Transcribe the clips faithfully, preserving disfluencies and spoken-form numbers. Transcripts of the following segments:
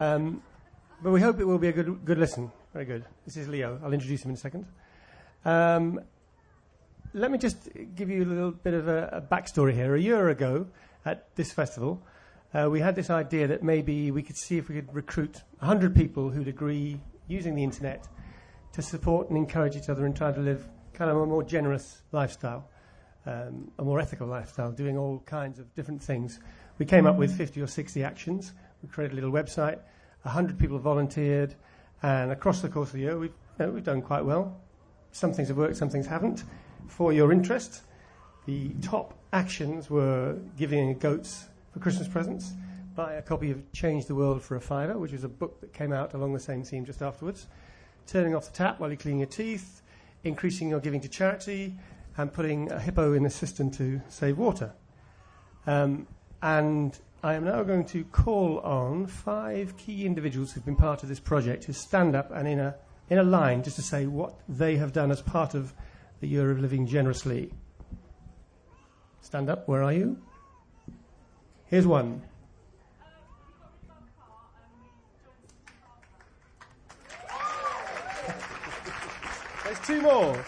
Um, but we hope it will be a good good listen. Very good. This is Leo. I'll introduce him in a second. Um, let me just give you a little bit of a, a backstory here. A year ago at this festival, uh, we had this idea that maybe we could see if we could recruit one hundred people who'd agree using the internet to support and encourage each other in trying to live kind of a more generous lifestyle, um, a more ethical lifestyle, doing all kinds of different things. We came up with fifty or sixty actions. We created a little website. one hundred people volunteered. And across the course of the year, we've, you know, we've done quite well. Some things have worked, some things haven't. For your interest, the top actions were giving goats for Christmas presents, buy a copy of Change the World for a Fiver, which is a book that came out along the same theme just afterwards, turning off the tap while you're cleaning your teeth, increasing your giving to charity, and putting a hippo in the cistern to save water. Um, and I am now going to call on five key individuals who've been part of this project to stand up and in a in a line just to say what they have done as part of the Year of Living Generously. Stand up. Where are you? Here's one. There's two more.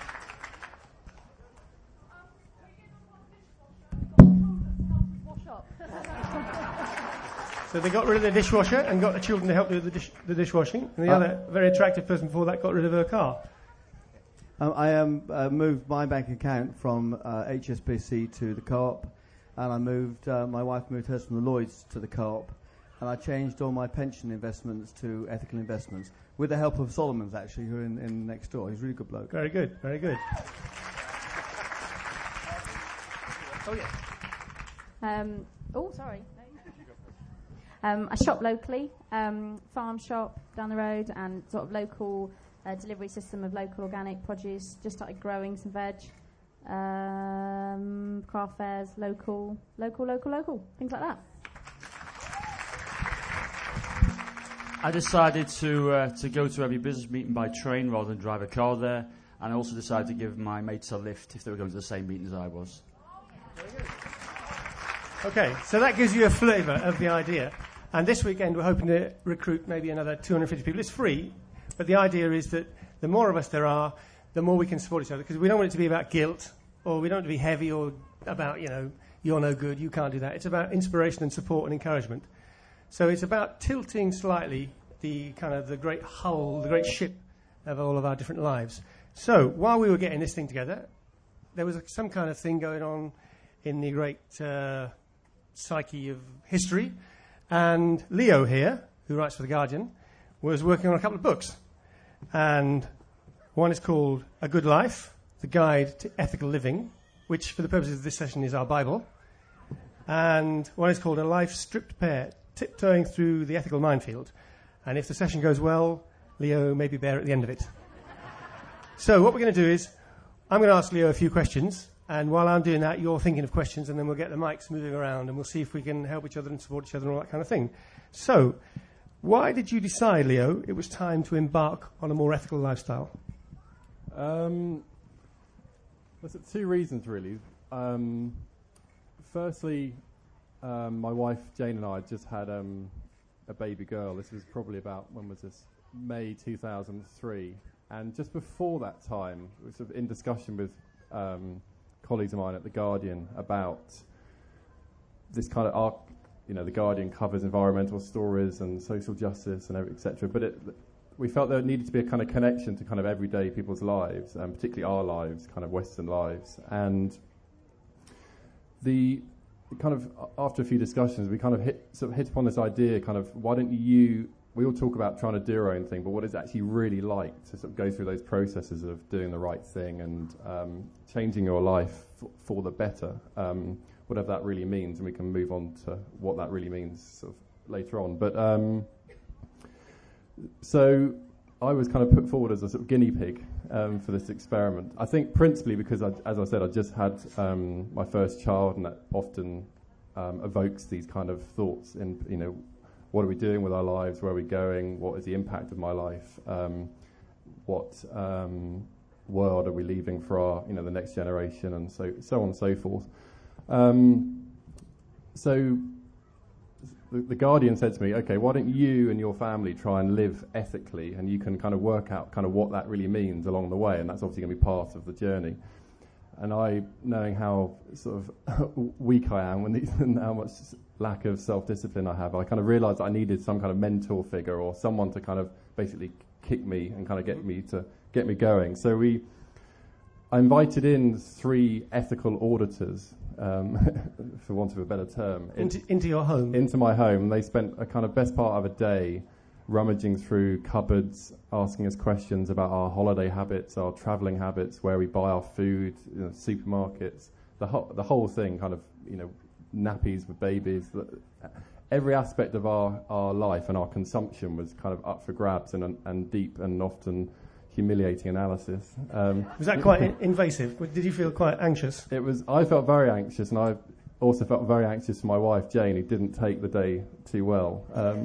So they got rid of the dishwasher and got the children to help do the, dish, the dishwashing. And the uh, other very attractive person before that got rid of her car. Um, I um, uh, moved my bank account from uh, H S B C to the Co-op. And I moved, uh, my wife moved hers from the Lloyds to the Co-op. And I changed all my pension investments to ethical investments. With the help of Solomon's, actually, who are in, in next door. He's a really good bloke. Very good, very good. Oh, yeah. Um, oh, sorry. Um, I shop locally, um, farm shop down the road, and sort of local uh, delivery system of local organic produce. Just started growing some veg, um, craft fairs, local, local, local, local, things like that. I decided to uh, to go to every business meeting by train rather than drive a car there, and I also decided to give my mates a lift if they were going to the same meeting as I was. Okay, so that gives you a flavour of the idea. And this weekend we're hoping to recruit maybe another two hundred fifty people. It's free, but the idea is that the more of us there are, the more we can support each other, because we don't want it to be about guilt, or we don't want it to be heavy or about, you know, you're no good, you can't do that. It's about inspiration and support and encouragement. So it's about tilting slightly the kind of the great hull, the great ship of all of our different lives. So while we were getting this thing together, there was a, some kind of thing going on in the great uh, psyche of history. And Leo here, who writes for The Guardian, was working on a couple of books. And one is called A Good Life, The Guide to Ethical Living, which for the purposes of this session is our Bible. And one is called A Life Stripped Bare, Tiptoeing Through the Ethical Minefield. And if the session goes well, Leo may be there at the end of it. So what we're going to do is, I'm going to ask Leo a few questions. And while I'm doing that, you're thinking of questions, and then we'll get the mics moving around, and we'll see if we can help each other and support each other and all that kind of thing. So, why did you decide, Leo, it was time to embark on a more ethical lifestyle? Um, there's two reasons, really. Um, firstly, um, my wife Jane and I just had um, a baby girl. This was probably about, when was this? May two thousand three. And just before that time, we were sort of in discussion with Um, colleagues of mine at The Guardian about this kind of arc, you know, The Guardian covers environmental stories and social justice and et cetera. But it, we felt there needed to be a kind of connection to kind of everyday people's lives, and particularly our lives, kind of Western lives. And the kind of after a few discussions, we kind of hit sort of hit upon this idea, kind of why don't you? We all talk about trying to do our own thing, but what it's actually really like to sort of go through those processes of doing the right thing and um, changing your life f- for the better, um, whatever that really means, and we can move on to what that really means sort of later on. But um, so I was kind of put forward as a sort of guinea pig um, for this experiment. I think principally because, I, as I said, I just had um, my first child, and that often um, evokes these kind of thoughts in, you know, what are we doing with our lives? Where are we going? What is the impact of my life? Um, what um, world are we leaving for our, you know, the next generation, and so so on and so forth. Um, so the, the Guardian said to me, okay, why don't you and your family try and live ethically, and you can kind of work out kind of what that really means along the way, and that's obviously going to be part of the journey. And I, knowing how sort of weak I am and how much lack of self-discipline I have, I kind of realised I needed some kind of mentor figure or someone to kind of basically kick me and kind of get me to get me going. So we, I invited in three ethical auditors, um, for want of a better term, into, into your home. Into my home. They spent a kind of best part of a day rummaging through cupboards, asking us questions about our holiday habits, our travelling habits, where we buy our food, you know, supermarkets, the whole the whole thing, kind of, you know, nappies with babies. Every aspect of our, our life and our consumption was kind of up for grabs and and deep and often humiliating analysis. Um, was that quite in- invasive? Did you feel quite anxious? It was. I felt very anxious, and I also felt very anxious for my wife Jane, who didn't take the day too well.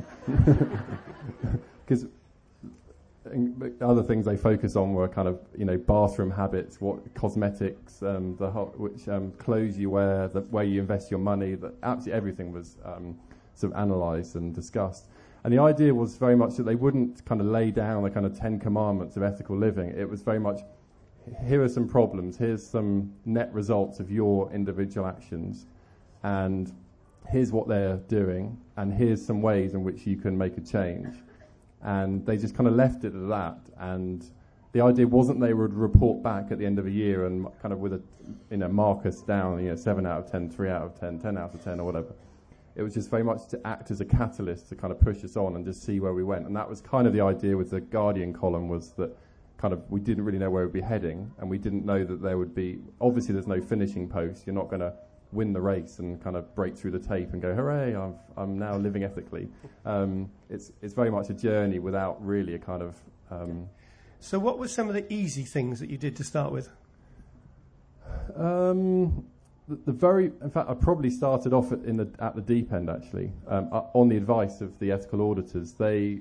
Because um, other things they focus on were kind of, you know, bathroom habits, what cosmetics, um, the ho- which um, clothes you wear, the way you invest your money. That absolutely everything was um, sort of analysed and discussed. And the idea was very much that they wouldn't kind of lay down the kind of Ten Commandments of ethical living. It was very much, here are some problems, here's some net results of your individual actions, and here's what they're doing, and here's some ways in which you can make a change. And they just kind of left it at that. And the idea wasn't they would report back at the end of a year and kind of with a, you know, mark us down, you know, seven out of ten, three out of ten, ten out of ten, or whatever. It was just very much to act as a catalyst to kind of push us on and just see where we went. And that was kind of the idea with the Guardian column, was that kind of we didn't really know where we'd be heading, and we didn't know that there would be, obviously there's no finishing post. You're not going to win the race and kind of break through the tape and go, hooray, I've, I'm now living ethically. Um, it's it's very much a journey without really a kind of... Um, so what were some of the easy things that you did to start with? Um... The, the very, in fact, I probably started off at, in the, at the deep end, actually, um, uh, on the advice of the ethical auditors. They,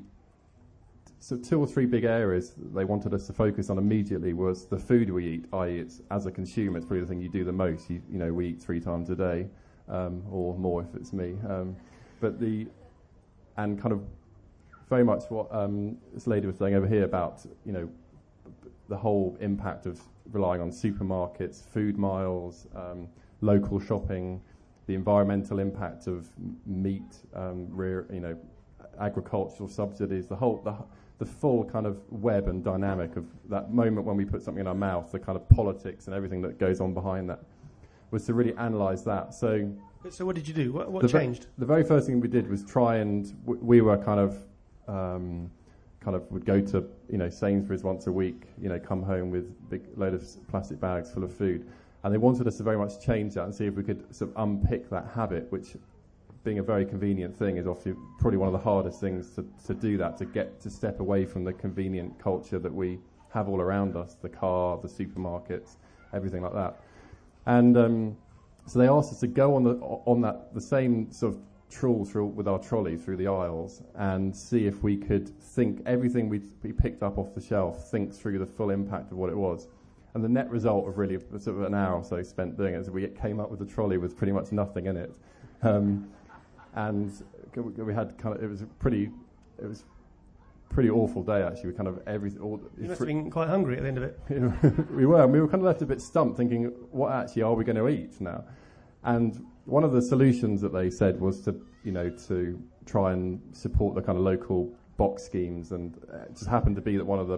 so two or three big areas they wanted us to focus on immediately was the food we eat, that is, it's, as a consumer, it's probably the thing you do the most. You, you know, we eat three times a day, um, or more if it's me. Um, but the, and kind of very much what um, this lady was saying over here about, you know, the whole impact of relying on supermarkets, food miles, um, local shopping, the environmental impact of m- meat, um, rear, you know, agricultural subsidies, the whole, the, the full kind of web and dynamic of that moment when we put something in our mouth, the kind of politics and everything that goes on behind that, was to really analyse that. So, so what did you do? What, what the changed? Ve- the very first thing we did was try and w- we were kind of, um, kind of would go to, you know, Sainsbury's once a week, you know, come home with a big load of plastic bags full of food. And they wanted us to very much change that and see if we could sort of unpick that habit, which, being a very convenient thing, is obviously probably one of the hardest things to, to do that, to get to step away from the convenient culture that we have all around us, the car, the supermarkets, everything like that. And um, so they asked us to go on the on that the same sort of trawl through with our trolley through the aisles and see if we could think everything we we picked up off the shelf, think through the full impact of what it was. And the net result of really sort of an hour or so spent doing it is we came up with a trolley with pretty much nothing in it, um, and we had kind of it was a pretty it was a pretty awful day actually. We kind of every all you must have been quite hungry at the end of it. we were. And we were kind of left a bit stumped, thinking, what actually are we going to eat now? And one of the solutions that they said was to you know to try and support the kind of local box schemes, and it just happened to be that one of the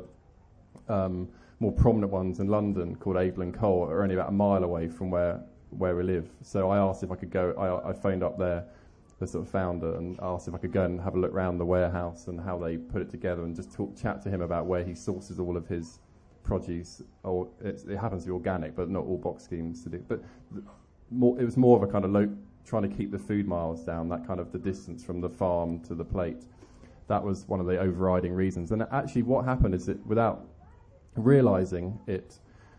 um, more prominent ones in London, called Able and Cole, are only about a mile away from where where we live. So I asked if I could go. I, I phoned up there, the sort of founder, and asked if I could go and have a look around the warehouse and how they put it together, and just talk, chat to him about where he sources all of his produce. Or it's, it happens to be organic, but not all box schemes to do. But th- more, it was more of a kind of low, trying to keep the food miles down, that kind of the distance from the farm to the plate. That was one of the overriding reasons. And actually, what happened is that without realising it,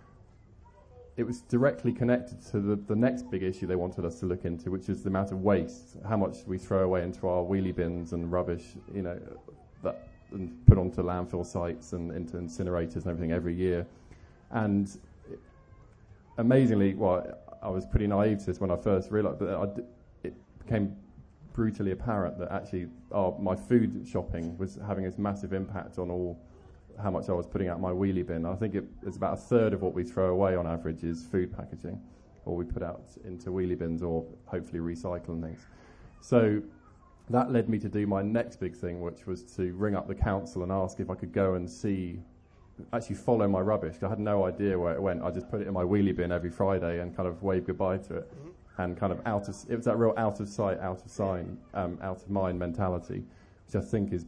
it was directly connected to the, the next big issue they wanted us to look into, which is the amount of waste, how much we throw away into our wheelie bins and rubbish, you know, that and put onto landfill sites and into incinerators and everything every year. And it, amazingly, well, I was pretty naive to this when I first realised, but I d- it became brutally apparent that actually oh, my food shopping was having this massive impact on all how much I was putting out my wheelie bin. I think it, it's about a third of what we throw away on average is food packaging, or we put out into wheelie bins or hopefully recycle and things. So that led me to do my next big thing, which was to ring up the council and ask if I could go and see, actually follow my rubbish. I had no idea where it went. I just put it in my wheelie bin every Friday and kind of waved goodbye to it. Mm-hmm. And kind of out of, it was that real out of sight, out of sign, um, out of mind mentality, which I think is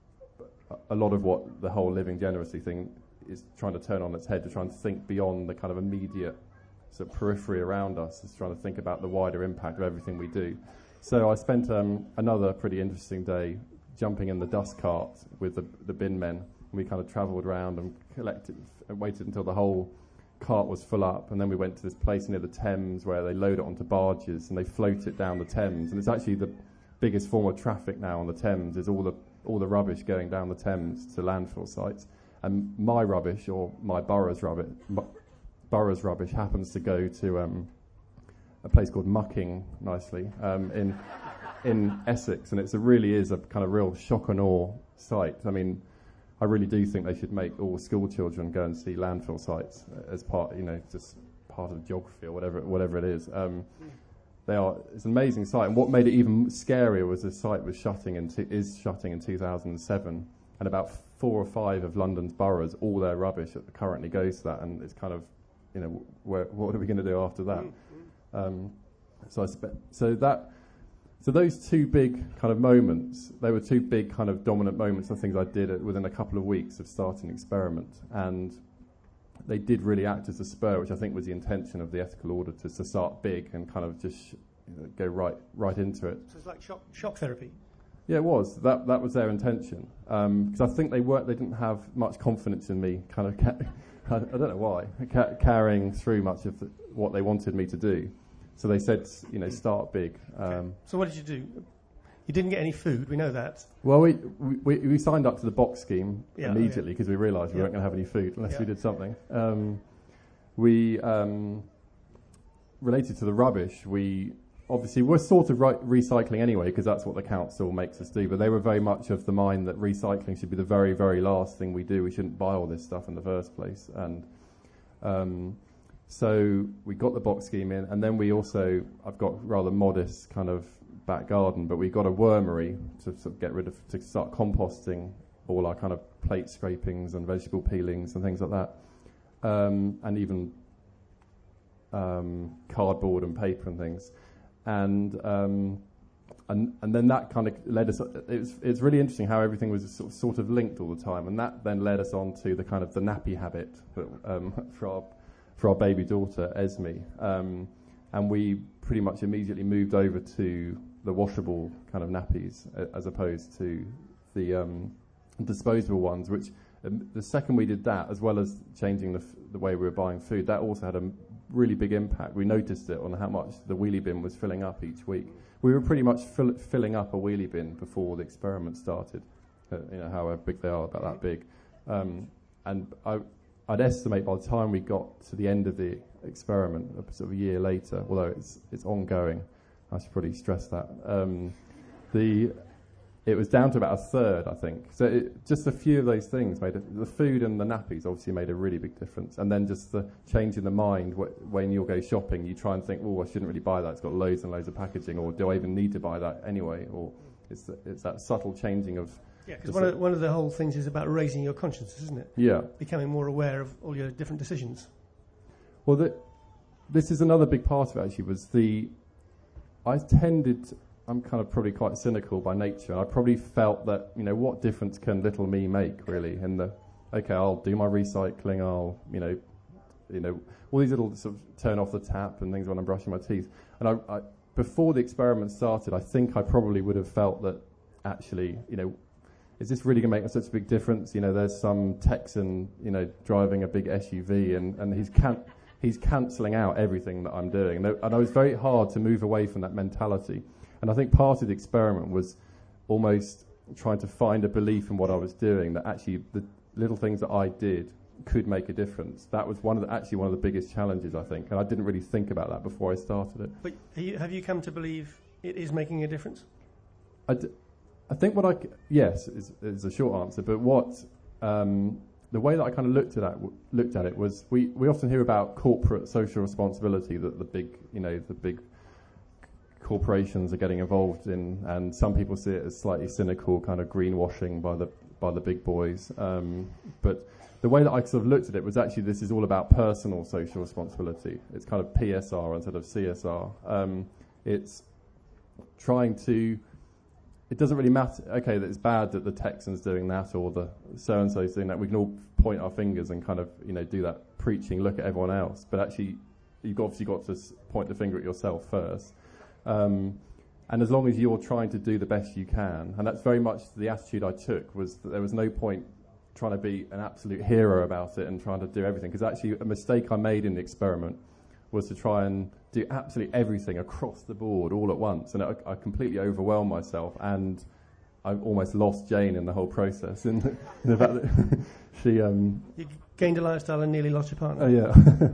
a lot of what the whole living generously thing is trying to turn on its head, to try and think beyond the kind of immediate sort of periphery around us, is trying to think about the wider impact of everything we do. So I spent um, another pretty interesting day jumping in the dust cart with the, the bin men. We kind of travelled around and collected and waited until the whole cart was full up, and then we went to this place near the Thames where they load it onto barges and they float it down the Thames. And it's actually the biggest form of traffic now on the Thames, is all the all the rubbish going down the Thames to landfill sites. And my rubbish, or my borough's rubbish, borough's rubbish happens to go to um, a place called Mucking, nicely, um, in in Essex, and it really is a kind of real shock and awe site. I mean, I really do think they should make all school children go and see landfill sites as part, you know, just part of geography or whatever whatever it is. Um, They are. It's an amazing site, and what made it even scarier was the site was shutting in t- is shutting in two thousand seven, and about four or five of London's boroughs, all their rubbish currently goes to that, and it's kind of, you know, where, what are we going to do after that? Mm-hmm. Um, so I spe- so that so those two big kind of moments, they were two big kind of dominant moments of things I did within a couple of weeks of starting the experiment, and they did really act as a spur, which I think was the intention of the ethical auditors, to start big and kind of just, you know, go right right into it. So it's like shock, shock therapy. Yeah, it was. That that was their intention, because um, I think they weren't. They didn't have much confidence in me. Kind of, ca- I don't know why, ca- carrying through much of the, what they wanted me to do. So they said, you know, start big. Um, okay. So what did you do? You didn't get any food. We know that. Well, we we, we signed up to the box scheme yeah, immediately because yeah. we realised we yeah. weren't going to have any food unless yeah. we did something. Um, we um, related to the rubbish. We obviously we're sort of right recycling anyway, because that's what the council makes us do. But they were very much of the mind that recycling should be the very, very last thing we do. We shouldn't buy all this stuff in the first place. And um, so we got the box scheme in, and then we also, I've got rather modest kind of back garden, but we got a wormery to sort of get rid of, to start composting all our kind of plate scrapings and vegetable peelings and things like that, um, and even um, cardboard and paper and things, and um, and and then that kind of led us. It was it's really interesting how everything was sort of, sort of linked all the time, and that then led us on to the kind of the nappy habit that, um, for our for our baby daughter Esme, um, and we pretty much immediately moved over to the washable kind of nappies uh, as opposed to the um, disposable ones, which um, the second we did that, as well as changing the, f- the way we were buying food, that also had a m- really big impact. We noticed it on how much the wheelie bin was filling up each week. We were pretty much fill- filling up a wheelie bin before the experiment started, uh, you know, however big they are, about that big. Um, and I, I'd estimate by the time we got to the end of the experiment, uh, sort of a year later, although it's it's ongoing, I should probably stress that. Um, the it was down to about a third, I think. So it, just a few of those things made it, the food and the nappies obviously made a really big difference. And then just the change in the mind wh- when you'll go shopping, you try and think, oh, I shouldn't really buy that. It's got loads and loads of packaging, or do I even need to buy that anyway? Or it's the, it's that subtle changing of. Yeah, because one of one of the whole things is about raising your conscience, isn't it? Yeah. Becoming more aware of all your different decisions. Well, the, this is another big part of it, actually, was the... I tended... To, I'm kind of probably quite cynical by nature. I probably felt that, you know, what difference can little me make, really, in the, okay, I'll do my recycling, I'll, you know, you know, all these little sort of turn off the tap and things when I'm brushing my teeth. And I, I, before the experiment started, I think I probably would have felt that, actually, you know, is this really going to make such a big difference? You know, there's some Texan, you know, driving a big S U V, and, and he's can- he's cancelling out everything that I'm doing. And, and I was very hard to move away from that mentality. And I think part of the experiment was almost trying to find a belief in what I was doing, that actually the little things that I did could make a difference. That was one of the, actually one of the biggest challenges, I think. And I didn't really think about that before I started it. But you, have you come to believe it is making a difference? I, d- I think what I c- yes is, is a short answer, but what um, the way that I kind of looked at it, w- looked at it was we, we often hear about corporate social responsibility that the big you know the big corporations are getting involved in, and some people see it as slightly cynical, kind of greenwashing by the by the big boys. Um, but the way that I sort of looked at it was actually this is all about personal social responsibility. It's kind of P S R instead of C S R. Um, it's trying to. It doesn't really matter. Okay, that it's bad that the Texan's doing that or the so and so's doing that. We can all point our fingers and kind of you know do that preaching. Look at everyone else, but actually, you've obviously got to s- point the finger at yourself first. Um, and as long as you're trying to do the best you can, and that's very much the attitude I took, was that there was no point trying to be an absolute hero about it and trying to do everything. Because actually a mistake I made in the experiment was to try and do absolutely everything across the board all at once. And I, I completely overwhelmed myself, and I almost lost Jane in the whole process. In the, in the fact that she... Um, You gained a lifestyle and nearly lost your partner. Oh, yeah.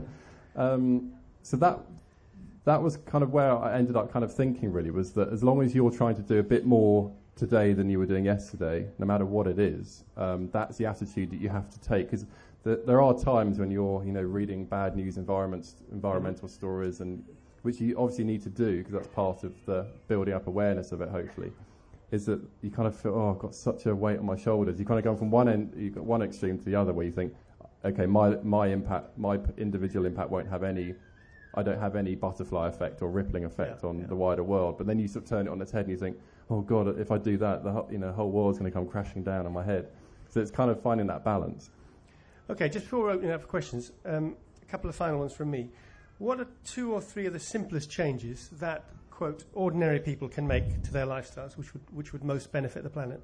um, so that... That was kind of where I ended up kind of thinking, really, was that as long as you're trying to do a bit more today than you were doing yesterday, no matter what it is, um, that's the attitude that you have to take. Because the, there are times when you're, you know, reading bad news environments, environmental mm-hmm. stories, and which you obviously need to do because that's part of the building up awareness of it, hopefully, is that you kind of feel, oh, I've got such a weight on my shoulders. You kind of go from one end, you've got one extreme to the other, where you think, okay, my my impact, my individual impact won't have any... I don't have any butterfly effect or rippling effect yeah, on yeah. the wider world. But then you sort of turn it on its head and you think, oh God, if I do that, the whole, you know, whole world's going to come crashing down on my head. So it's kind of finding that balance. Okay, just before we're opening up for questions, um, a couple of final ones from me. What are two or three of the simplest changes that, quote, ordinary people can make to their lifestyles, which would which would most benefit the planet?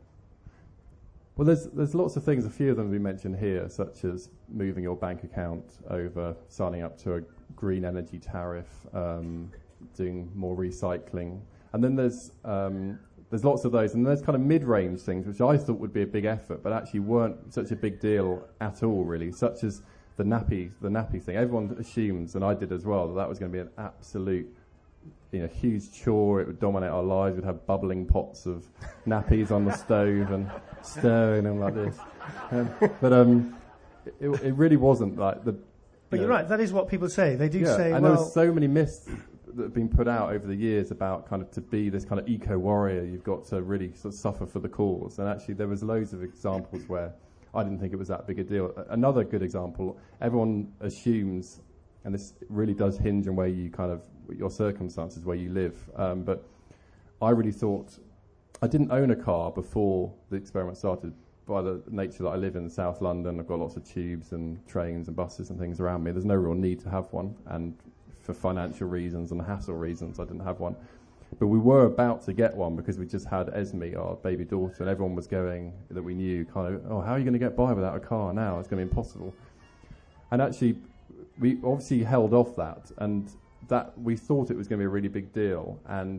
Well, there's there's lots of things. A few of them we mentioned here, such as moving your bank account over, signing up to a green energy tariff, um, doing more recycling, and then there's um, there's lots of those, and there's kind of mid-range things which I thought would be a big effort, but actually weren't such a big deal at all, really. Such as the nappy the nappy thing. Everyone assumes, and I did as well, that that was going to be an absolute, you know, huge chore. It would dominate our lives. We'd have bubbling pots of nappies on the stove and stirring them like this. Um, but um, it, it really wasn't like the. But you you're know, right. That is what people say. They do yeah, say. And well, there were so many myths that have been put out over the years about kind of to be this kind of eco warrior, you've got to really sort of suffer for the cause. And actually, there was loads of examples where I didn't think it was that big a deal. Another good example. Everyone assumes, and this really does hinge on where you kind of your circumstances, where you live. Um, but I really thought I didn't own a car before the experiment started. By the nature that I live in South London, I've got lots of tubes and trains and buses and things around me. There's no real need to have one, and for financial reasons and hassle reasons, I didn't have one. But we were about to get one because we just had Esme, our baby daughter, and everyone was going, that we knew, kind of, oh, how are you going to get by without a car now? It's going to be impossible. And actually, we obviously held off that, and that we thought it was going to be a really big deal, and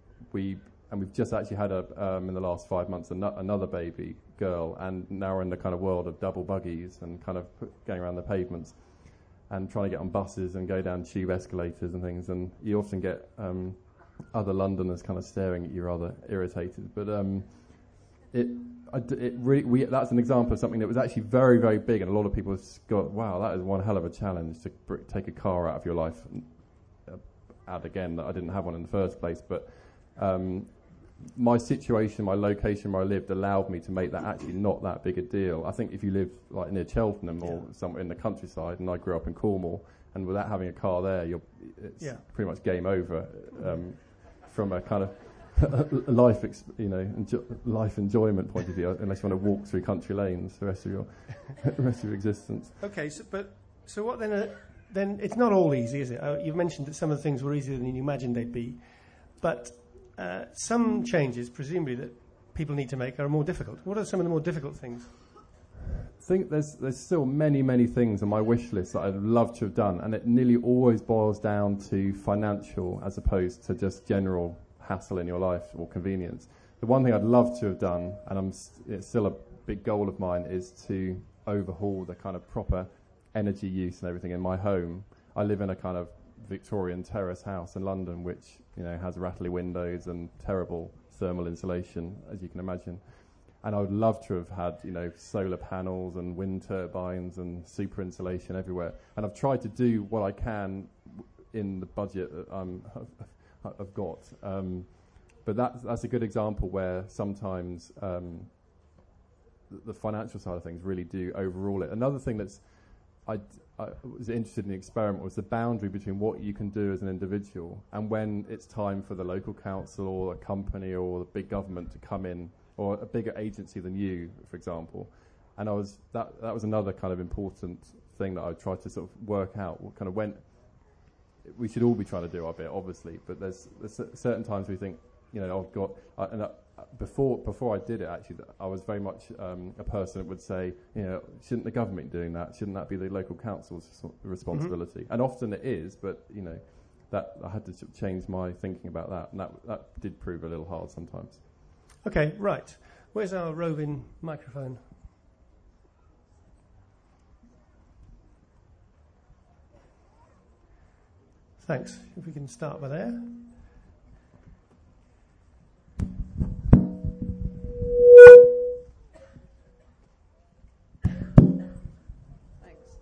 we and we've just actually had a um, in the last five months an- another baby girl, and now we're in the kind of world of double buggies and kind of put, going around the pavements and trying to get on buses and go down tube escalators and things, and you often get um, other Londoners kind of staring at you rather irritated. But um, it, I d- it re- we, that's an example of something that was actually very, very big, and a lot of people have got, wow, that is one hell of a challenge to br- take a car out of your life. Uh, add again that I didn't have one in the first place, but um, my situation, my location where I lived allowed me to make that actually not that big a deal. I think if you live like near Cheltenham or yeah. somewhere in the countryside, and I grew up in Cornwall, and without having a car there, you're it's yeah. pretty much game over um, from a kind of life, ex- you know, enjo- life enjoyment point of view. Unless you want to walk through country lanes the rest of your the rest of your existence. Okay, so, but so what then? Uh, then it's not all easy, is it? Uh, you've mentioned that some of the things were easier than you imagined they'd be, but. Uh, some changes, presumably, that people need to make are more difficult. What are some of the more difficult things? I think there's there's still many, many things on my wish list that I'd love to have done, and it nearly always boils down to financial as opposed to just general hassle in your life or convenience. The one thing I'd love to have done, and I'm st- it's still a big goal of mine, is to overhaul the kind of proper energy use and everything in my home. I live in a kind of Victorian terrace house in London, which you know has rattly windows and terrible thermal insulation, as you can imagine. And I would love to have had, you know, solar panels and wind turbines and super insulation everywhere. And I've tried to do what I can in the budget that I'm, I've got. Um, but that's, that's a good example where sometimes um, the, the financial side of things really do overrule it. Another thing that's I, I was interested in the experiment was the boundary between what you can do as an individual and when it's time for the local council or a company or the big government to come in, or a bigger agency than you, for example. And I was that that was another kind of important thing that I tried to sort of work out. What kind of when we should all be trying to do our bit, obviously, but there's, there's certain times we think, you know, I've got. Uh, and uh, before before I did it, actually, I was very much um, a person that would say, you know, shouldn't the government be doing that? Shouldn't that be the local council's responsibility? Mm-hmm. And often it is, but you know, that I had to sort of change my thinking about that, and that that did prove a little hard sometimes. Okay, right. Where's our roving microphone? Thanks. If we can start by there. Thanks.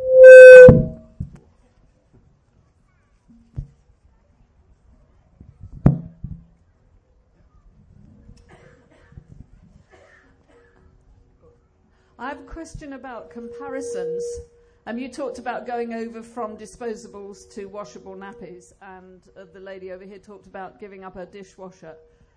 I have a question about comparisons. Um, you talked about going over from disposables to washable nappies, and uh, the lady over here talked about giving up her dishwasher.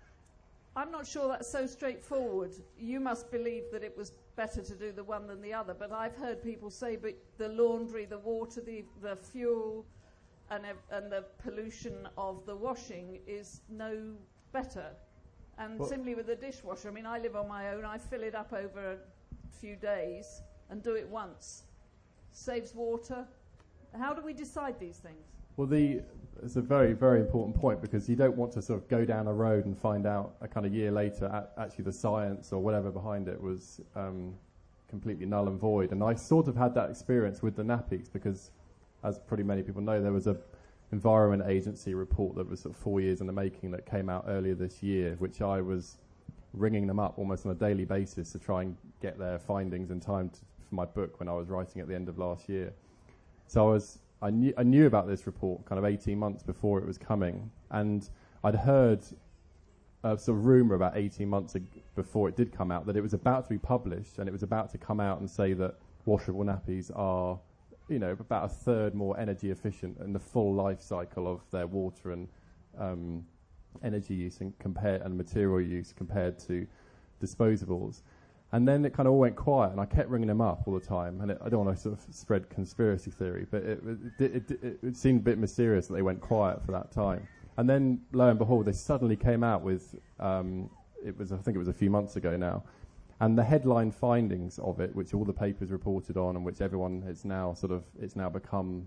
I'm not sure that's so straightforward. You must believe that it was better to do the one than the other, but I've heard people say but the laundry, the water, the, the fuel, and, ev- and the pollution of the washing is no better. And well, similarly with the dishwasher, I mean, I live on my own. I fill it up over a few days and do it once. Saves water. How do we decide these things? Well, the it's a very, very important point, because you don't want to sort of go down a road and find out a kind of year later a- actually the science or whatever behind it was um, completely null and void. And I sort of had that experience with the nappies, because, as pretty many people know, there was a Environment Agency report that was sort of four years in the making that came out earlier this year, which I was ringing them up almost on a daily basis to try and get their findings in time to, for my book when I was writing at the end of last year. So I was I knew I knew about this report kind of eighteen months before it was coming, and I'd heard a sort of rumour about eighteen months ag- before it did come out that it was about to be published, and it was about to come out and say that washable nappies are, you know, about a third more energy efficient in the full life cycle of their water and um, energy use and compare and material use compared to disposables. And then it kind of all went quiet, and I kept ringing them up all the time. And it, I don't want to sort of spread conspiracy theory, but it it, it, it it seemed a bit mysterious that they went quiet for that time. And then, lo and behold, they suddenly came out with, um, it was I think it was a few months ago now, and the headline findings of it, which all the papers reported on, and which everyone has now sort of, it's now become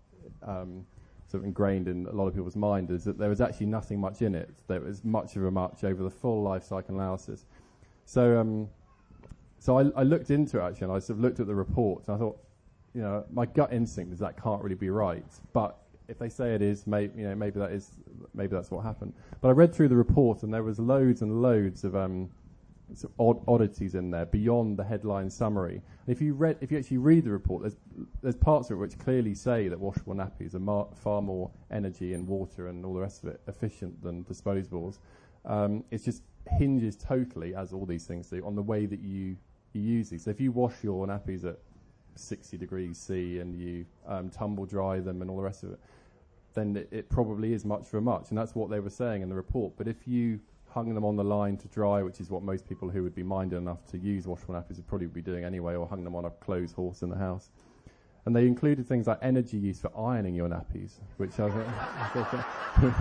um, sort of ingrained in a lot of people's mind, is that there was actually nothing much in it. There was much of a much over the full life cycle analysis. So. Um, So I, I looked into it, actually, and I sort of looked at the report, and I thought, you know, my gut instinct is that can't really be right. But if they say it is, may, you know, maybe that is, maybe that's what happened. But I read through the report, and there was loads and loads of um, sort of odd oddities in there beyond the headline summary. And if you read, if you actually read the report, there's there's parts of it which clearly say that washable nappies are mar- far more energy and water and all the rest of it efficient than disposables. Um, it's just hinges totally, as all these things do, on the way that you you use these. So if you wash your nappies at sixty degrees C and you um, tumble dry them and all the rest of it, then it, it probably is much for much, and that's what they were saying in the report. But if you hung them on the line to dry, which is what most people who would be minded enough to use washable nappies would probably be doing anyway, or hung them on a clothes horse in the house. And they included things like energy use for ironing your nappies, which I thought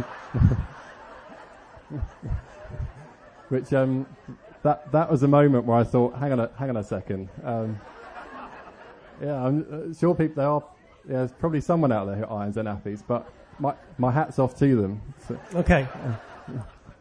which um that that was a moment where I thought, hang on a hang on a second. Um, yeah, I'm uh, sure people there are. Yeah, there's probably someone out there who irons their nappies, but my my hat's off to them. So, okay. Uh,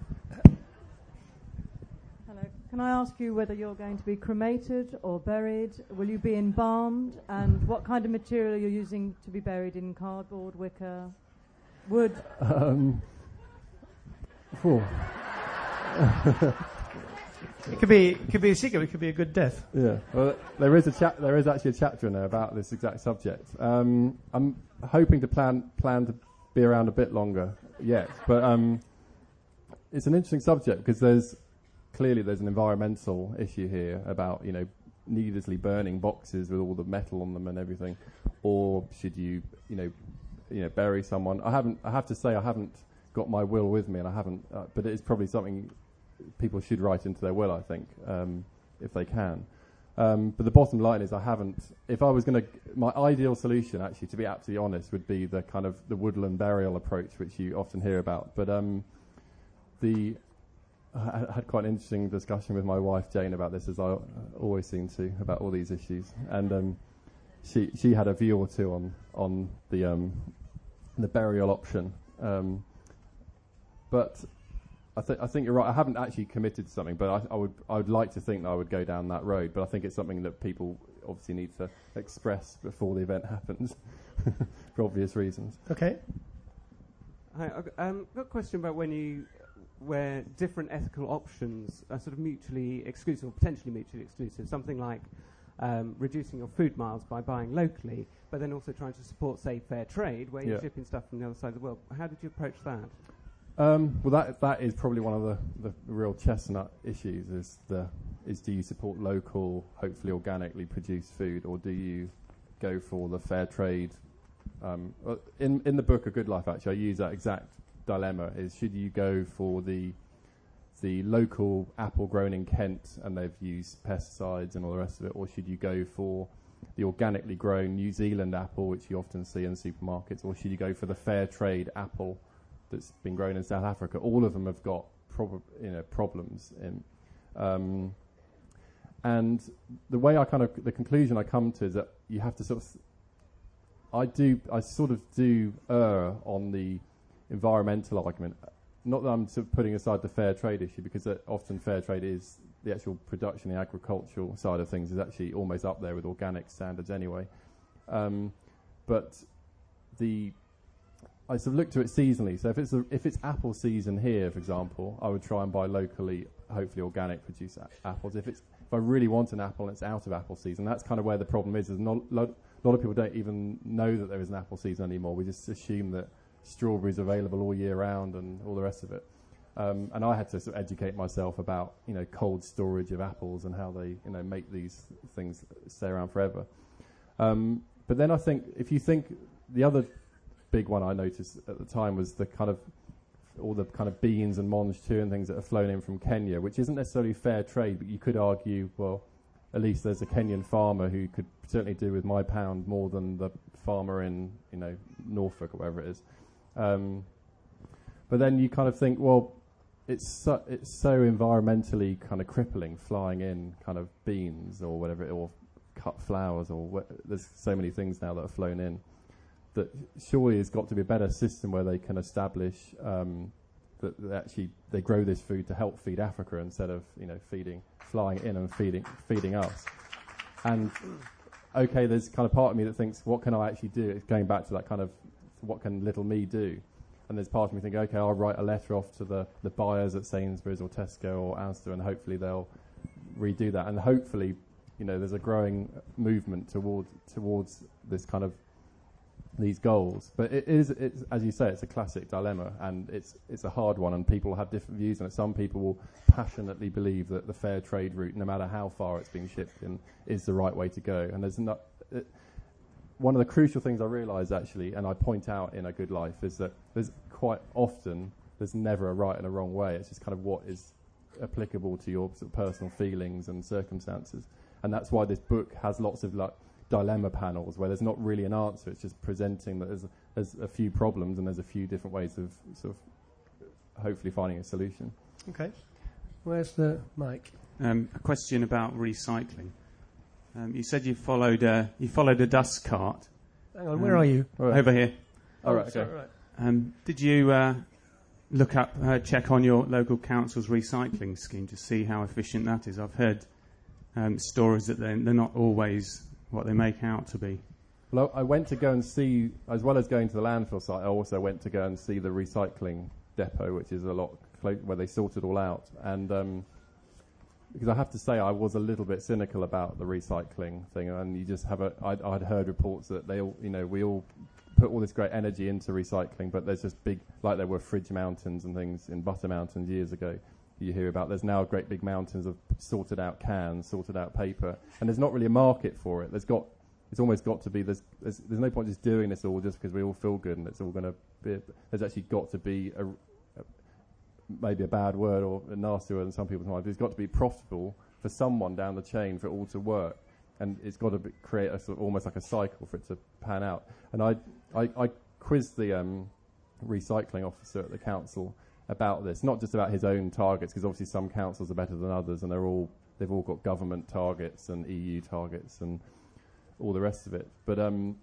Hello. Can I ask you whether you're going to be cremated or buried? Will you be embalmed? And what kind of material you're using to be buried in? Cardboard, wicker, wood? Um, oh. It could be, it could be a secret. It could be a good death. Yeah, well, there is a cha- there is actually a chapter in there about this exact subject. Um, I'm hoping to plan plan to be around a bit longer yet, but um, it's an interesting subject because there's clearly there's an environmental issue here about, you know, needlessly burning boxes with all the metal on them and everything, or should you, you know, you know, bury someone? I haven't. I have to say I haven't got my will with me, and I haven't. Uh, but it is probably something people should write into their will, I think, um, if they can. Um, but the bottom line is I haven't. If I was going to, my ideal solution, actually, to be absolutely honest, would be the kind of the woodland burial approach, which you often hear about. But um, the I had quite an interesting discussion with my wife Jane about this, as I always seem to, about all these issues, and um, she she had a view or two on on the um, the burial option, um, but. I, th- I think you're right. I haven't actually committed to something, but I, I would I would like to think that I would go down that road. But I think it's something that people obviously need to express before the event happens, for obvious reasons. Okay. Hi, I've got, um, got a question about when you where different ethical options are sort of mutually exclusive, or potentially mutually exclusive. Something like um, reducing your food miles by buying locally, but then also trying to support, say, fair trade, where you're yeah. shipping stuff from the other side of the world. How did you approach that? Um, well, that that is probably one of the, the real chestnut issues. Is the is do you support local, hopefully organically produced food, or do you go for the fair trade? Um, in in the book A Good Life, actually, I use that exact dilemma: is should you go for the the local apple grown in Kent and they've used pesticides and all the rest of it, or should you go for the organically grown New Zealand apple, which you often see in supermarkets, or should you go for the fair trade apple that's been grown in South Africa? All of them have got prob- you know problems in, um, and the way I kind of the conclusion I come to is that you have to sort of I do I sort of do err on the environmental argument. Not that I'm sort of putting aside the fair trade issue, because uh, often fair trade is the actual production, the agricultural side of things is actually almost up there with organic standards anyway. Um, but the I sort of look to it seasonally. So if it's a, if it's apple season here, for example, I would try and buy locally, hopefully organic produced a- apples. If it's if I really want an apple and it's out of apple season, that's kind of where the problem is. There's not lo- a lot of people don't even know that there is an apple season anymore. We just assume that strawberries are available all year round and all the rest of it. Um, and I had to sort of educate myself about, you know, cold storage of apples and how they, you know, make these things stay around forever. Um, but then I think if you think the other big one I noticed at the time was the kind of all the kind of beans and mange too and things that are flown in from Kenya, which isn't necessarily fair trade, but you could argue, well, at least there's a Kenyan farmer who could certainly do with my pound more than the farmer in, you know, Norfolk or wherever it is. Um, but then you kind of think, well, it's so, it's so environmentally kind of crippling flying in kind of beans or whatever, or cut flowers, or wh- there's so many things now that are flown in, that surely there's got to be a better system where they can establish um, that, that actually they grow this food to help feed Africa instead of, you know, feeding, flying in and feeding feeding us. And okay, there's kind of part of me that thinks, what can I actually do? It's going back to that kind of, what can little me do? And there's part of me thinking, okay, I'll write a letter off to the, the buyers at Sainsbury's or Tesco or Asda, and hopefully they'll redo that. And hopefully, you know, there's a growing movement toward towards this kind of these goals. But it is, it's, as you say, it's a classic dilemma, and it's it's a hard one, and people have different views on it. Some people will passionately believe that the fair trade route, no matter how far it's being shipped in, is the right way to go. And there's not... It, one of the crucial things I realise, actually, and I point out in A Good Life, is that there's quite often, there's never a right and a wrong way. It's just kind of what is applicable to your sort of personal feelings and circumstances. And that's why this book has lots of like dilemma panels where there's not really an answer. It's just presenting that there's, there's a few problems and there's a few different ways of sort of hopefully finding a solution. Okay. Where's the mic? Um, a question about recycling. Um, you said you followed uh, you followed a dust cart. Hang on, um, where are you? Right. Over here. Oh, All right. sorry, Okay. right. Um, did you uh, look up, uh, check on your local council's recycling scheme to see how efficient that is? I've heard um, stories that they're, they're not always what they make out to be. Well, I went to go and see, as well as going to the landfill site, I also went to go and see the recycling depot, which is a lot clo- where they sort it all out. And um, because I have to say, I was a little bit cynical about the recycling thing, and you just have a. I'd, I'd heard reports that they all, you know, we all put all this great energy into recycling, but there's just big, like there were fridge mountains and things in Butter Mountains years ago. You hear about there's now great big mountains of sorted out cans, sorted out paper, and there's not really a market for it. There's got, it's almost got to be. There's there's, there's no point just doing this all just because we all feel good and it's all going to be. There's actually got to be a, a maybe a bad word or a nasty word in some people's minds. But it's got to be profitable for someone down the chain for it all to work, and it's got to be, create a sort of almost like a cycle for it to pan out. And I I, I quizzed the um, recycling officer at the council about this, not just about his own targets, because obviously some councils are better than others, and they're all they've all got government targets and E U targets and all the rest of it. But um,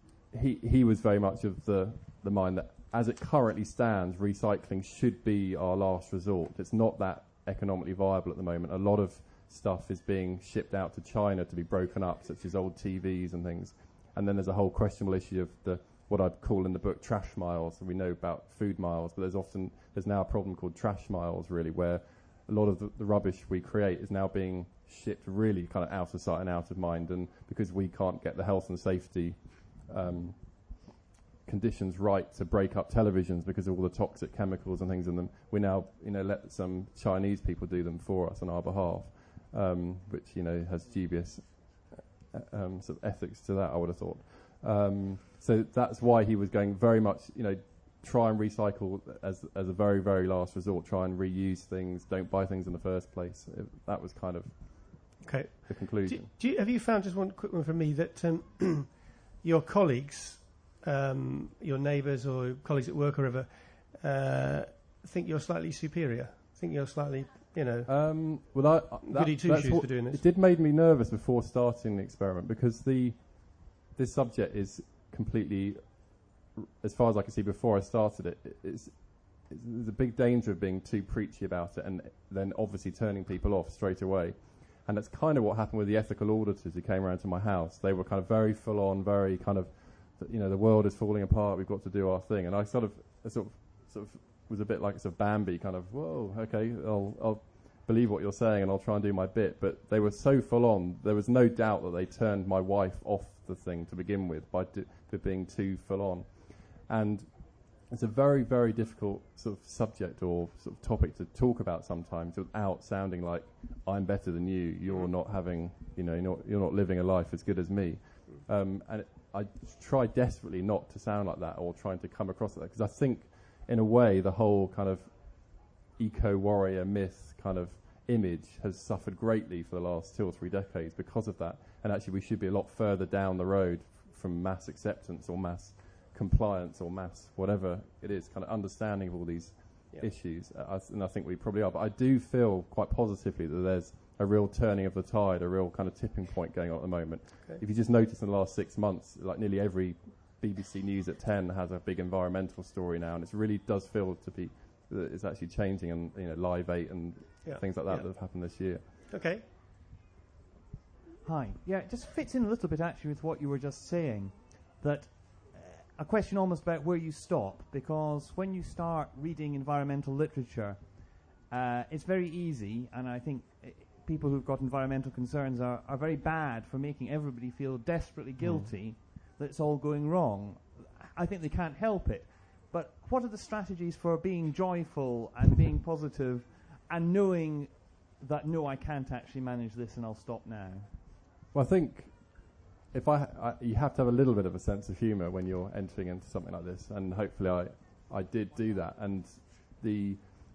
he he was very much of the the mind that as it currently stands, recycling should be our last resort. It's not that economically viable at the moment. A lot of stuff is being shipped out to China to be broken up, such as old T Vs and things. And then there's a whole questionable issue of the what I'd call in the book trash miles. We know about food miles, but there's often there's now a problem called trash miles, really, where a lot of the, the rubbish we create is now being shipped really kind of out of sight and out of mind. And because we can't get the health and safety um, conditions right to break up televisions because of all the toxic chemicals and things in them, we now you know let some Chinese people do them for us on our behalf, um, which you know has dubious uh, um, sort of ethics to that, I would have thought. Um, so that's why he was going very much, you know, try and recycle as as a very, very last resort. Try and reuse things. Don't buy things in the first place. It, that was kind of okay. the conclusion. Do, do you, have you found, just one quick one from me, that um, your colleagues, um, your neighbours or colleagues at work or whatever, uh, think you're slightly superior? Think you're slightly, you know, um, well, I, uh, that, goody two-shoes for doing this? It did make me nervous before starting the experiment because the this subject is completely, as far as I can see before I started it, it's, it's, there's a big danger of being too preachy about it and then obviously turning people off straight away. And that's kind of what happened with the ethical auditors who came around to my house. They were kind of very full on, very kind of, you know, the world is falling apart, we've got to do our thing. And I sort of, I sort of, sort of was a bit like sort of Bambi, kind of, whoa, okay, I'll, I'll believe what you're saying and I'll try and do my bit. But they were so full on, there was no doubt that they turned my wife off the thing to begin with by do, for being too full on. And it's a very, very difficult sort of subject or sort of topic to talk about sometimes without sounding like I'm better than you, you're not having, you know, you're not, you're not living a life as good as me. Um, and it, I try desperately not to sound like that or trying to come across like that, because I think in a way the whole kind of eco-warrior myth kind of image has suffered greatly for the last two or three decades because of that. And actually we should be a lot further down the road f- from mass acceptance or mass compliance or mass whatever it is, kind of understanding of all these yep. issues. Uh, I th- and I think we probably are. But I do feel quite positively that there's a real turning of the tide, a real kind of tipping point going on at the moment. Okay. If you just notice in the last six months, like nearly every B B C News at ten has a big environmental story now, and it really does feel to be that it's actually changing, and you know, Live eight and yeah. things like that yeah. that have happened this year. Okay. Hi. Yeah, it just fits in a little bit actually with what you were just saying, that uh, a question almost about where you stop, because when you start reading environmental literature, uh, it's very easy, and I think uh, people who've got environmental concerns are, are very bad for making everybody feel desperately guilty mm. that it's all going wrong. I think they can't help it. But what are the strategies for being joyful and being positive and knowing that, no, I can't actually manage this and I'll stop now? Well, I think if I, I you have to have a little bit of a sense of humour when you're entering into something like this, and hopefully I, I did do that. And the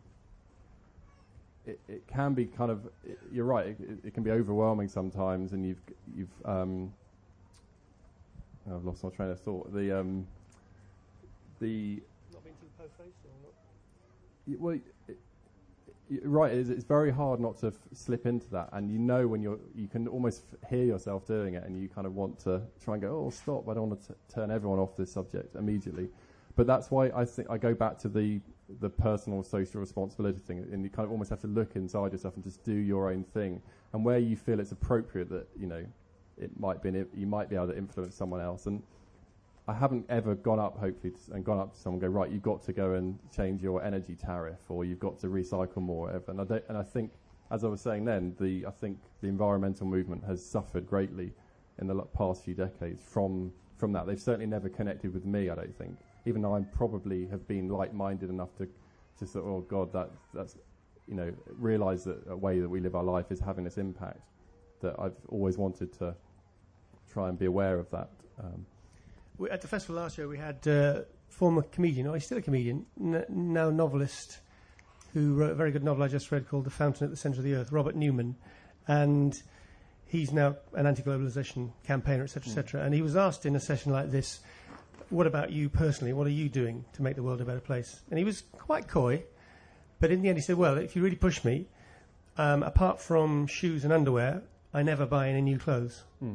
it, it can be kind of it, you're right. It, it, it can be overwhelming sometimes, and you've you've um, I've lost my train of thought. The um, the not being too po-faced or not? Y- well. It, Right, it's, it's very hard not to f- slip into that, and you know when you're, you can almost f- hear yourself doing it, and you kind of want to try and go, oh, stop! I don't want to t- turn everyone off this subject immediately. But that's why I think I go back to the the personal social responsibility thing, and you kind of almost have to look inside yourself and just do your own thing, and where you feel it's appropriate that you know it might be you might be able to influence someone else. And I haven't ever gone up, hopefully, to, and gone up to someone and go, right, you've got to go and change your energy tariff, or you've got to recycle more, whatever. And I, don't, and I think, as I was saying then, the I think the environmental movement has suffered greatly in the l- past few decades from from that. They've certainly never connected with me, I don't think. Even though I probably have been like-minded enough to, to sort of, oh God, that that's, you know, realise that a way that we live our life is having this impact, that I've always wanted to try and be aware of that. Um, we, at the festival last year, we had uh, former comedian, or he's still a comedian, n- now novelist, who wrote a very good novel I just read called The Fountain at the Centre of the Earth, Robert Newman. And he's now an anti-globalisation campaigner, et cetera, et cetera. And he was asked in a session like this, what about you personally? What are you doing to make the world a better place? And he was quite coy, but in the end he said, well, if you really push me, um, apart from shoes and underwear, I never buy any new clothes. Mm.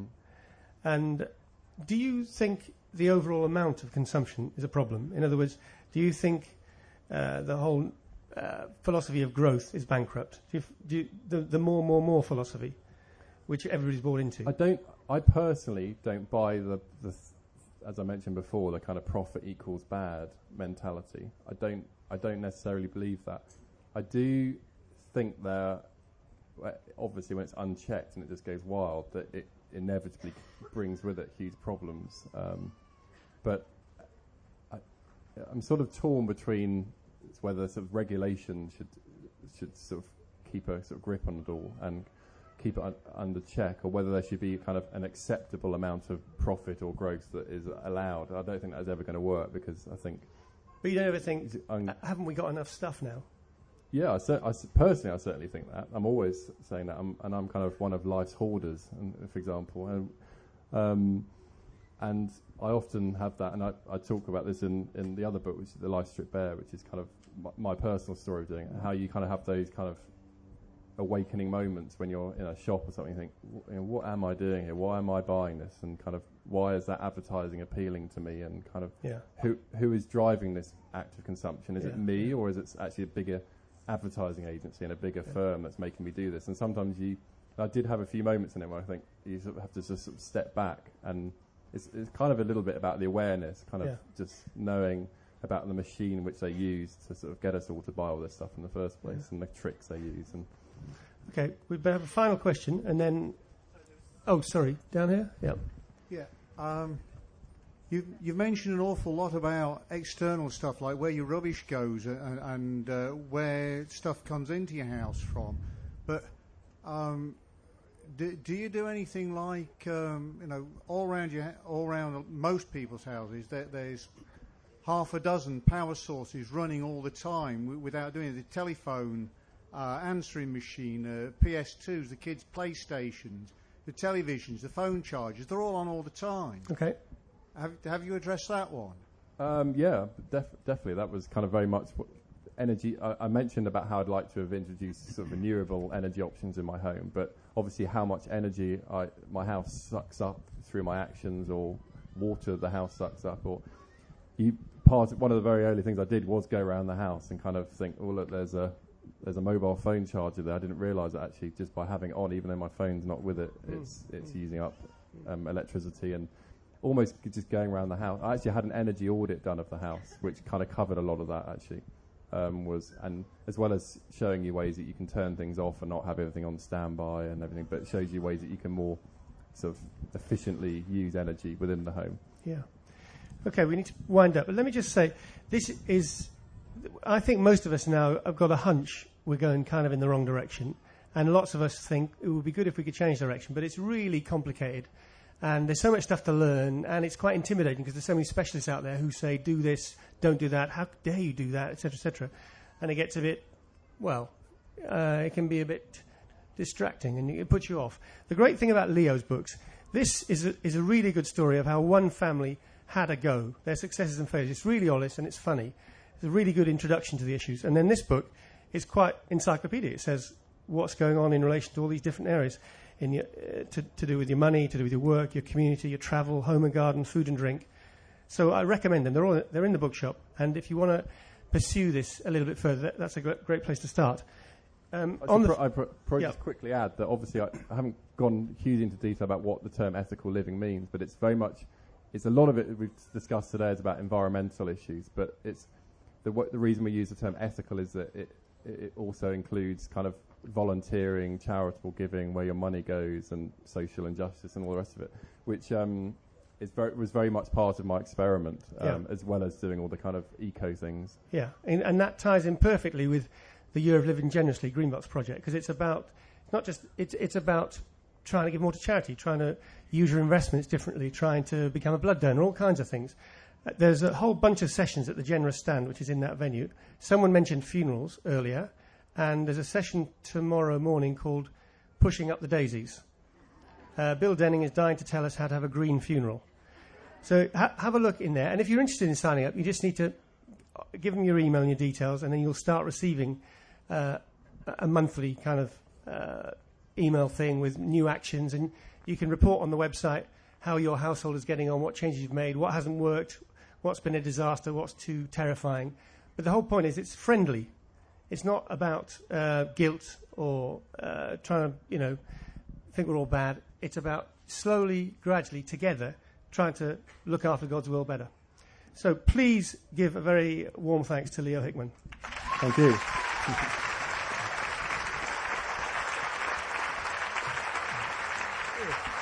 And do you think the overall amount of consumption is a problem? In other words, do you think uh, the whole uh, philosophy of growth is bankrupt? Do you, f- do you, the, the more, more, more philosophy, which everybody's bought into? I don't. I personally don't buy the, the th- as I mentioned before, the kind of profit equals bad mentality. I don't. I don't necessarily believe that. I do think that, obviously, when it's unchecked and it just goes wild, that it inevitably brings with it huge problems. Um, but I, I'm sort of torn between whether sort of regulation should should sort of keep a sort of grip on it all and keep it un- under check, or whether there should be kind of an acceptable amount of profit or growth that is allowed. I don't think that's ever going to work, because I think. But you don't ever think, un- uh, haven't we got enough stuff now? Yeah, I, cer- I s- personally, I certainly think that. I'm always saying that, I'm, and I'm kind of one of life's hoarders, and, for example. And, um, and I often have that, and I, I talk about this in, in the other book, which is The Life Stripped Bare, which is kind of my, my personal story of doing it, how you kind of have those kind of awakening moments when you're in a shop or something, you think, you know, what am I doing here? Why am I buying this? And kind of, why is that advertising appealing to me? And kind of, yeah. who who is driving this act of consumption? Is yeah. it me, or is it actually a bigger advertising agency and a bigger yeah. firm that's making me do this? And sometimes you, I did have a few moments in it where I think you sort of have to just sort of step back, and it's, it's kind of a little bit about the awareness, kind of yeah. just knowing about the machine which they use to sort of get us all to buy all this stuff in the first place, yeah. and the tricks they use. And okay, we better have a final question, and then, oh, sorry, down here, yeah. Yeah, um, you've, you've mentioned an awful lot about external stuff, like where your rubbish goes and, and uh, where stuff comes into your house from. But um, do, do you do anything like, um, you know, all around your, all around most people's houses, there, there's half a dozen power sources running all the time w- without doing it. The telephone, uh, answering machine, uh, P S twos, the kids' PlayStations, the televisions, the phone chargers, they're all on all the time. Okay. Have, have you addressed that one? Um, yeah, def- definitely. That was kind of very much what energy. I, I mentioned about how I'd like to have introduced sort of renewable energy options in my home, but obviously how much energy I, my house sucks up through my actions, or water the house sucks up, or you part of, one of the very early things I did was go around the house and kind of think, oh look, there's a there's a mobile phone charger there. I didn't realise that actually just by having it on, even though my phone's not with it, mm. it's it's mm. using up um, electricity, and almost just going around the house. I actually had an energy audit done of the house, which kind of covered a lot of that actually. Um, was and as well as showing you ways that you can turn things off and not have everything on standby and everything, but it shows you ways that you can more sort of efficiently use energy within the home. Yeah. Okay, we need to wind up. But let me just say, this is, I think most of us now have got a hunch we're going kind of in the wrong direction. And lots of us think it would be good if we could change direction. But it's really complicated. And there's so much stuff to learn. And it's quite intimidating because there's so many specialists out there who say, do this, don't do that, how dare you do that, et cetera, et cetera. And it gets a bit, well, uh, it can be a bit distracting and it puts you off. The great thing about Leo's books, this is a, is a really good story of how one family had a go, their successes and failures. It's really honest and it's funny. It's a really good introduction to the issues. And then this book is quite encyclopedic. It says what's going on in relation to all these different areas in your, uh, to, to do with your money, to do with your work, your community, your travel, home and garden, food and drink. So I recommend them. They're all they're in the bookshop. And if you want to pursue this a little bit further, that, that's a great, great place to start. Um, I on should the pro- I pro- probably yeah. just quickly add that obviously I, I haven't gone huge into detail about what the term ethical living means, but it's very much it's a lot of it we've discussed today is about environmental issues, but it's the w- the reason we use the term ethical is that it it also includes kind of volunteering, charitable giving, where your money goes, and social injustice and all the rest of it, which um, is very, was very much part of my experiment, um, yeah. as well as doing all the kind of eco things. Yeah, and, and that ties in perfectly with the Year of Living Generously Greenbox project, because it's about not just it's it's about trying to give more to charity, trying to use your investments differently, trying to become a blood donor, all kinds of things. Uh, there's a whole bunch of sessions at the Generous Stand, which is in that venue. Someone mentioned funerals earlier, and there's a session tomorrow morning called Pushing Up the Daisies. Uh, Bill Denning is dying to tell us how to have a green funeral. So ha- have a look in there, and if you're interested in signing up, you just need to give them your email and your details, and then you'll start receiving uh, a monthly kind of uh, email thing with new actions, and you can report on the website how your household is getting on, what changes you've made, what hasn't worked, what's been a disaster, what's too terrifying. But the whole point is it's friendly. It's not about uh, guilt or uh, trying to, you know, think we're all bad. It's about slowly, gradually, together, trying to look after God's will better. So please give a very warm thanks to Leo Hickman. Thank you. Thank you.